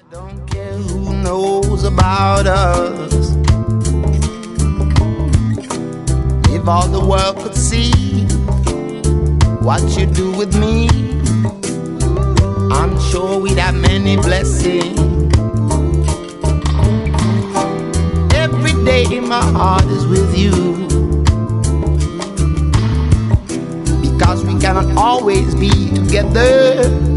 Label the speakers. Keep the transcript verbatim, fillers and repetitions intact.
Speaker 1: Don't care who knows about us. If all the world could see what you do with me, I'm sure we'd have many blessings. Every day my heart is with you, because we cannot always be together.